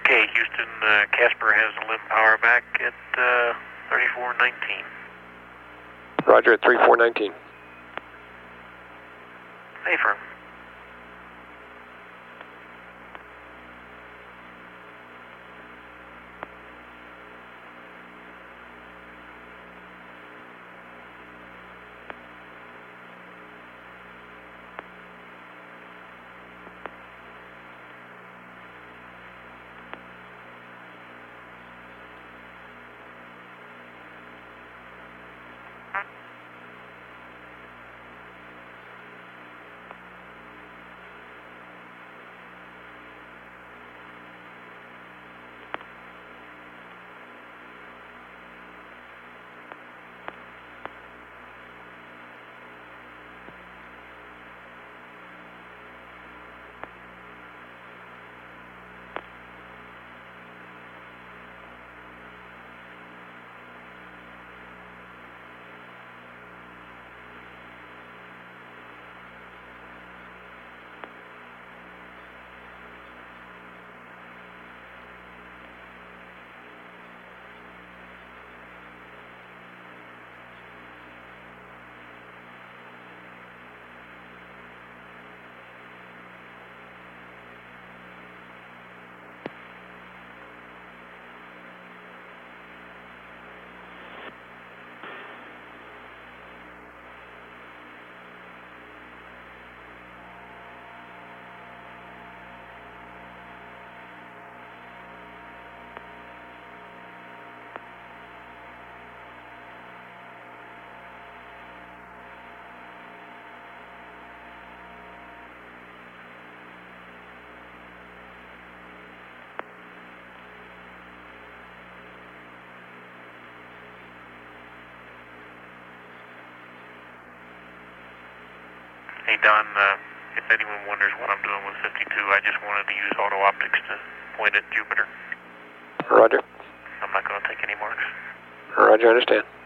Okay, Houston, Casper has a limb power back at 3419. Roger, at 3419. Hey, firm. Hey, Don, if anyone wonders what I'm doing with 52, I just wanted to use auto optics to point at Jupiter. Roger. I'm not going to take any marks. Roger, I understand.